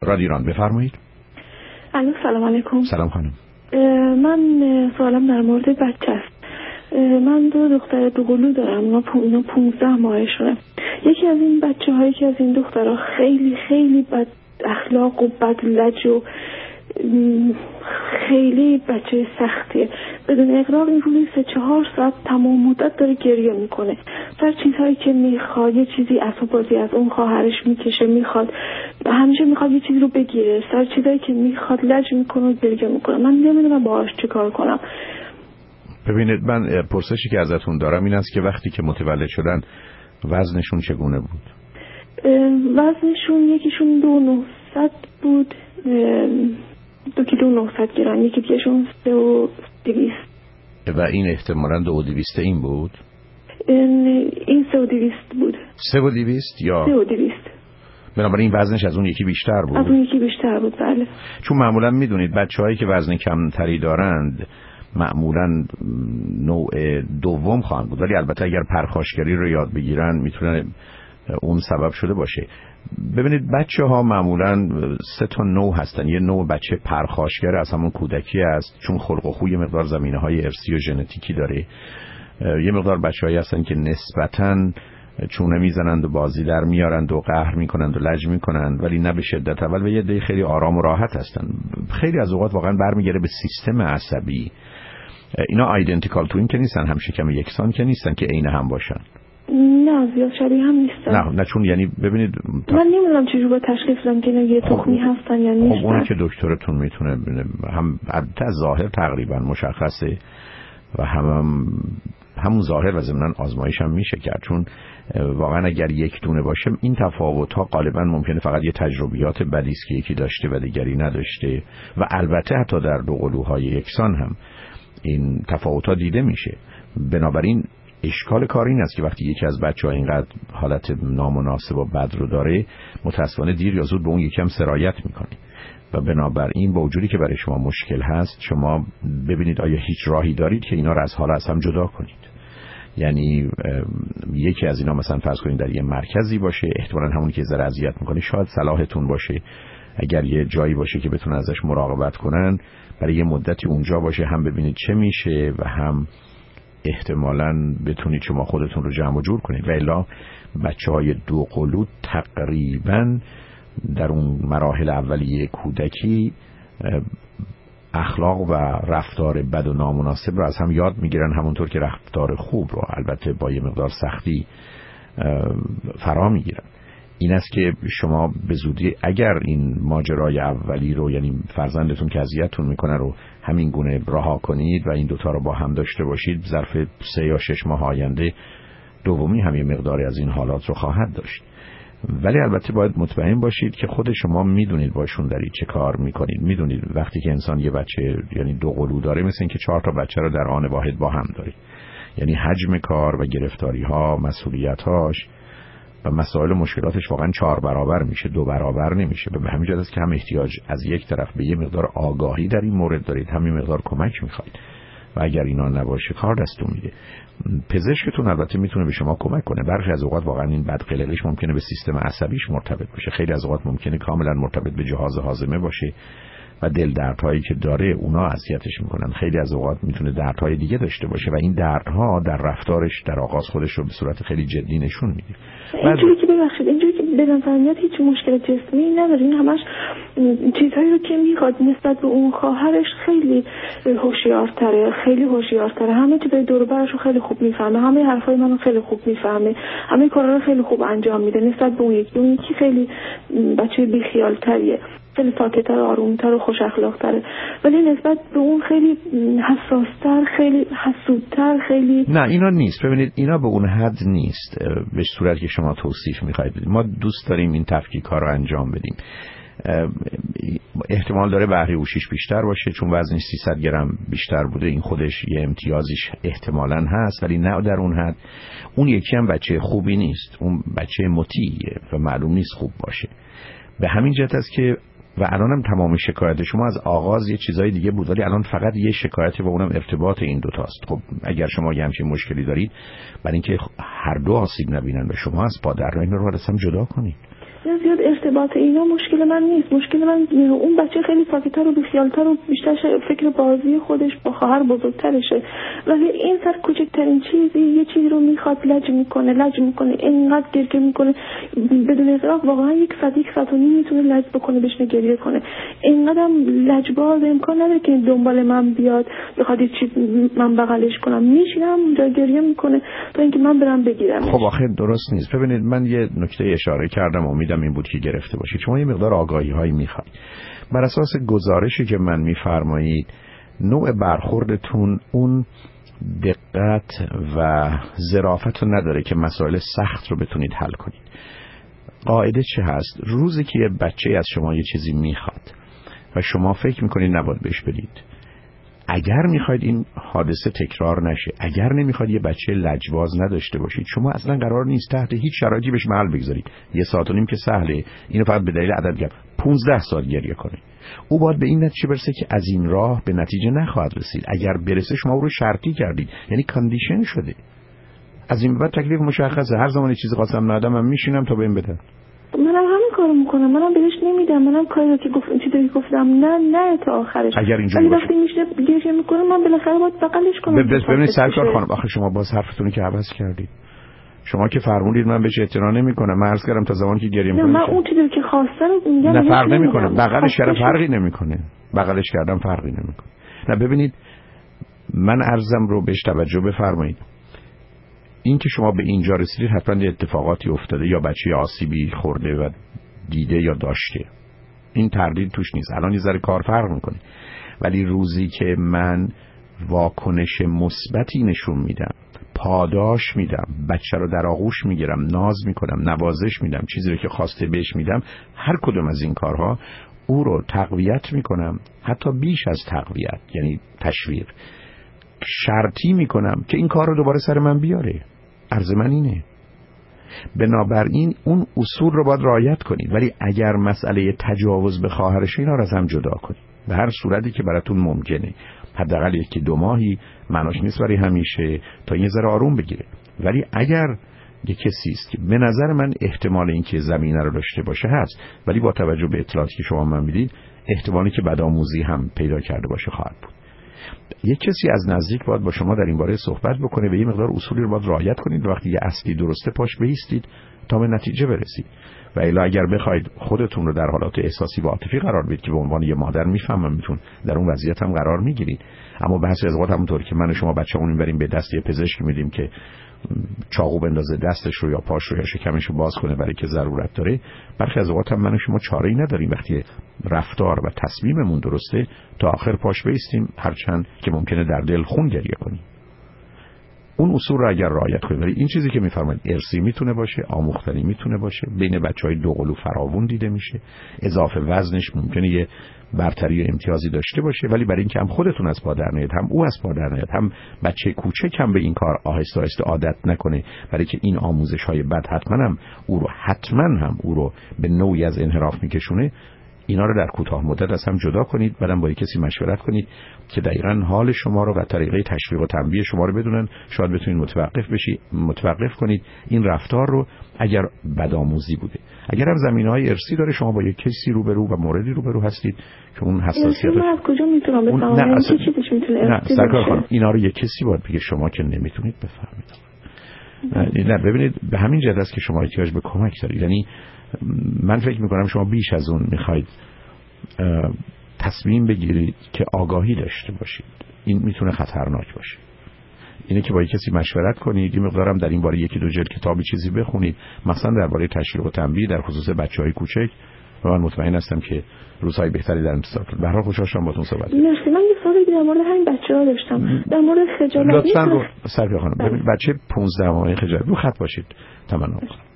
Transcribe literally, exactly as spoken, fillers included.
رادیو ایران، بفرمایید. الو، سلام علیکم. سلام خانم. من سوالم در مورد بچه است. من دو دختر دوقلو دارم، اونا پونزده ماهشونه. یکی از این بچه هایی که از این دخترها خیلی خیلی بد اخلاق و بد لج و خیلی بچه سختیه. بدون اقرار این روزی سه چهار ساعت تمام مدت داره گریه میکنه سر چیزهایی که میخواد. یه چیزی عصبانی از اون خواهرش میکشه، میخواد همیشه میخواد یه چیزی رو بگیره، سر چیزهایی که میخواد لج میکنه و گریه میکنه. من نمیدونم باهاش چه کار کنم. ببینید، من پرسشی که ازتون دارم این است که وقتی که متولد شدن وزنشون چگونه بود؟ وزنشون یکیشون دو نهصد بود، دو کیلو نهصد گرم، یکی دیگهشون سه و دویست. و این احتمالاً دو و دویست این بود؟ این سه و دویست بود. سه و دویست یا؟ سه و دویست. بنابراین وزنش از اون یکی بیشتر بود؟ از اون یکی بیشتر بود، بله. چون معمولاً میدونید بچه هایی که وزن کمتری دارند معمولاً نوع دوم خواهند بود، ولی البته اگر پرخاشگری رو یاد بگیرن میتونه اون سبب شده باشه. ببینید، بچه ها معمولاً سه تا نوع هستن. یه نوع بچه پرخاشگر از همون کودکی است، چون خلق و خوی مقدار زمینه های ارثی و ژنتیکی داره. یه مقدار بچه هایی هستن که نسبتاً چونه میزنند و بازی در میارند و قهر میکنند و لج میکنند، ولی نه به شدت اول، و یه عده خیلی آرام و راحت هستن. خیلی از اوقات واقعاً برمیگره به سیستم عصبی. اینا آیدنتیکال توین که نیستن، هم شکم یکسان که نیستن که عین هم باشن. نه، زیاد شبیه هم نیستن. نه نه چون یعنی ببینید تا... من نمیدونم چجوری با تشخیص بدم که یه تخمی هستن یا نیستن. خب اون که دکترتون میتونه هم از ظاهر تقریبا مشخصه و هم, هم همون ظاهر و ضمناً آزمایش هم میشه کرد، چون واقعا اگر یک دونه باشه این تفاوت ها غالبا ممکنه فقط یه تجربیات بدی است که یکی داشته و دیگری نداشته، و البته حتی در دو قلوهای یکسان هم این تفاوت ها دیده میشه. بنابراین اشکال کار این است که وقتی یکی از بچه‌ها اینقدر حالت نامناسب و بد رو داره، متأسفانه دیر یا زود به اون یکم سرایت میکنه و بنابراین با وجودی که برای شما مشکل هست، شما ببینید آیا هیچ راهی دارید که اینا رو از حال از هم جدا کنید. یعنی یکی از اینا مثلا فرض کنید در یه مرکزی باشه، احتمالاً همونی که ذره اذیت میکنه شاید صلاحتون باشه اگر یه جایی باشه که بتونن ازش مراقبت کنن، برای یه مدتی اونجا باشه، هم ببینید چه میشه و هم احتمالاً بتونید شما خودتون رو جمع و جور کنید. و الا بچه‌های دو قلو تقریباً در اون مراحل اولیه کودکی اخلاق و رفتار بد و نامناسب رو از هم یاد میگیرن، همونطور که رفتار خوب رو البته با یه مقدار سختی فرا میگیرن. این است که شما به زودی اگر این ماجرای اولی رو، یعنی فرزندتون که اذیتتون میکنه، رو همین گونه رها کنید و این دوتا رو با هم داشته باشید، ظرف سه یا شش ماه آینده دومی هم یه مقداری از این حالات رو خواهد داشت. ولی البته باید مطمئن باشید که خود شما میدونید باشون دارید چه کار میکنید. میدونید وقتی که انسان یه بچه یعنی دو قلو داره، مثل این که چهار تا بچه رو در آن واحد با هم داره، یعنی حجم کار و گرفتاری ها، مسئولیت هاش و مسائل و مشکلاتش واقعا چهار برابر میشه، دو برابر نمیشه. به همین جهت است که هم احتیاج از یک طرف به یه مقدار آگاهی در این مورد دارید، همین مقدار کمک میخواید و اگر اینا نباشه کار دستون میده. پزشکتون البته میتونه به شما کمک کنه. برخی از اوقات واقعا این بدقلقیش ممکنه به سیستم عصبیش مرتبط باشه، خیلی از اوقات ممکنه کاملا مرتبط به جهاز هاضمه باشه و دل دردهایی که داره اونا اذیتش میکنن. خیلی از اوقات میتونه دردهای دیگه داشته باشه و این دردها در رفتارش در آغاز خودش رو به صورت خیلی جدی نشون میده. اینجوری که ببخشید، اینجوری که بدن فهمیت هیچ مشکل جسمی نداره، این همش چیزهایی رو که میخواد نسبت به اون خواهرش خیلی هوشیارتره، خیلی هوشیارتره، همه چیزای دور و برش رو خیلی خوب میفهمه، همه حرفای منو خیلی خوب میفهمه، همه کارا رو خیلی خوب انجام میده نسبت به اون یکی. اون یکی خیلی بچه بیخیال‌تریه، خیلی ساکت‌تر، آروم‌تر و خوش اخلاق‌تره، ولی نسبت به اون خیلی حساس‌تر، خیلی حسودتر، خیلی نه اینا نیست. ببینید اینا به اون حد نیست به صورتی که شما توصیف می‌خواید بدید. ما دوست داریم این تفکیک‌ها رو انجام بدیم. احتمال داره بهره هوشیش بیشتر باشه چون وزنش سیصد گرم بیشتر بوده، این خودش یه امتیازیش احتمالاً هست، ولی نه در اون حد. اون یکی هم بچه خوبی نیست، اون بچه مطیعه و معلوم نیست خوب باشه. به همین جهت است که و الانم تمام شکایت شما از آغاز یه چیزای دیگه بود، ولی الان فقط یه شکایتی و اونم ارتباط این دو تاست. خب اگر شما یه همچین مشکلی دارید، برای اینکه هر دو آسیب نبینن و شما از پادر رو این رو اصلا جدا کنید. زیاد ارتباط اینا مشکل من نیست. مشکل من اون بچه خیلی ساکت‌تر و بیخیال‌تر و بیشتر فکر بازی خودش با خواهر بزرگترشه، ولی این سر کوچکترین چیزی یه چیزی رو میخواد لج میکنه لج میکنه اینقدر گریه میکنه بدون اغراق. واقعا یک ساعت یک ساعت و نیم میتونه لج بکنه بشینه گریه کنه. اینقدرم لجباز امکان نداره که دنبال من بیاد بخواد چی من بغلش کنم. میشینم اونجا گریه میکنه تا اینکه من برم بگیرم. خب آخه درست نیست. ببینید من یه نکته اشاره کردم، امیدم این بود که گرفته باشید. شما یه مقدار آگاهی هایی میخواید. بر اساس گزارشی که من میفرمایید نوع برخوردتون اون دقت و ظرافت رو نداره که مسائل سخت رو بتونید حل کنید. قاعده چه هست؟ روزی که یه بچه از شما یه چیزی میخواد و شما فکر میکنید نباید بهش بدید، اگر میخواید این حادثه تکرار نشه، اگر نمیخواید یه بچه لجباز نداشته باشید، شما اصلا قرار نیست تحت هیچ شرایطی بهش محل بگذارید. یه ساعت و نیم که سهله، اینو فقط به دلیل عدد گرم پونزده ساعت گریه کنه. او باید به این نتیجه برسه که از این راه به نتیجه نخواهد رسید. اگر برسه شما او رو شرطی کردید، یعنی کاندیشن شده. از این بعد تکلیف مشخصه. هر زمان چیزی خواستم ندادم من میشینم تا بهم بدن. منم همین کارو میکنم، منم بهش نمیدم، منم کاری که گفتم چیزی گفتم نه نه تا آخرش. اگر اینجوری باشه وقتی میشه گریه میکنه من بالاخره باید بغلش کنم. ببینید سرکار خانم، آخه شما باز حرفتون که عوض کردید. شما که فرمودید من بهش اعتنا نمیکنم، من عرض کردم تا زمانی که گریه میکنه. نه من اون چیزی که خواسته رو میگم. نه فرق نمیکنه، بغلش کردم فرقی نمیکنه، بغلش کردم فرقی نمیکنه. نه ببینید من عرضم رو بهش توجه بفرمایید. این که شما به اینجا رسیدید حتما یه اتفاقاتی افتاده یا بچه آسیبی خورده و دیده یا داشته، این تردید توش نیست. الان یه ذره کار فرق میکنه، ولی روزی که من واکنش مثبتی نشون میدم، پاداش میدم، بچه رو در آغوش میگیرم، ناز میکنم، نوازش میدم، چیزی رو که خواسته بهش میدم، هر کدوم از این کارها او رو تقویت میکنم، حتی بیش از تقویت یعنی تشویق، شرطی میکنم که این کار رو دوباره سر من بیاره. عرض من اینه. بنابراین اون اصول رو باید رعایت کنید، ولی اگر مسئله تجاوز به خواهرش اینا رو از هم جدا کنید به هر صورتی که براتون ممکنه، حداقل یکی دو ماهی، معناش نیست برای همیشه، تا یه ذره آروم بگیره. ولی اگر یه کسی است که به نظر من احتمال اینکه زمینه رو داشته باشه هست، ولی با توجه به اطلاعاتی که شما من میدید احتمالی که بدآموزی هم پیدا کرده باشه خواهد بود. یک کسی از نزدیک باید با شما در این باره صحبت بکنه و یه مقدار اصولی رو باید رعایت کنید. وقتی یه اصلی درسته پاش بایستید تا به نتیجه برسید. و الا اگر بخواید خودتون رو در حالات احساسی و عاطفی قرار بدید که به عنوان یه مادر میفهمم میتون در اون وضعیت هم قرار میگیرید، اما بحث از وقت همونطور که من و شما بچه‌مون میبریم به دست یه پزشک میدیم که چاقو بندازه دستش رو یا پاش رو یا شکمش رو باز کنه برای که ضرورت داره، برخی از اوقات هم من و شما چاره‌ای نداریم. وقتی رفتار و تصمیممون درسته تا آخر پاش بایستیم، هرچند که ممکنه در دل خون گریه کنیم. اون اصول رو اگر رعایت کنید، ولی این چیزی که میفرمایید ارثی میتونه باشه، آموختنی میتونه باشه، بین بچهای دو قلو فراوون دیده میشه، اضافه وزنش ممکنه یه برتری و امتیازی داشته باشه، ولی برای اینکه هم خودتون از پا در نیاد، هم او از پا در نیاد، هم بچه کوچک هم به این کار آهسته آهسته عادت نکنه، برای که این آموزش های بد حتما هم او رو حتما هم او رو به نوعی از انحراف میکشونه، اینا رو در کوتاه مدت از هم جدا کنید. بعدم با کسی مشورت کنید که دقیقاً حال شما رو و طریقه تشویق و تنبیه شما رو بدونن. شاید بتونید متوقف بشی متوقف کنید این رفتار رو اگر بدآموزی بوده. اگر هم زمینه‌های ارثی داره، شما با یک کسی روبرو و موردی روبرو هستید که اون حساسیت من از کجا میتونم بفهمم چه چیزیش میتونه ارثی باشه؟ سرکار خانم اینا رو یک کسی باید بگه، شما که نمیتونید بفهمید. نه ببینید به همین جهت است که شما احتیاج به کمک دارید. یعنی من فکر میکنم شما بیش از اون میخواید تصمیم بگیرید که آگاهی داشته باشید. این میتونه خطرناک باشه. اینه که با کسی مشورت کنید، این مقدارم در این باره یکی دو جلد کتابی چیزی بخونید، مثلا درباره تشویق و تنبیه در خصوص بچهای کوچک، و من مطمئن هستم که روزهای بهتری در انتظار. به هر حال خوشحال شدم باهاتون صحبت کردم. مرسی. من یه سوالی در مورد همین بچه‌ها داشتم، در مورد خجالت. لطفاً سرکار خانم ببین بچه پانزده ماهه خجالت رو خط باشید تمنا.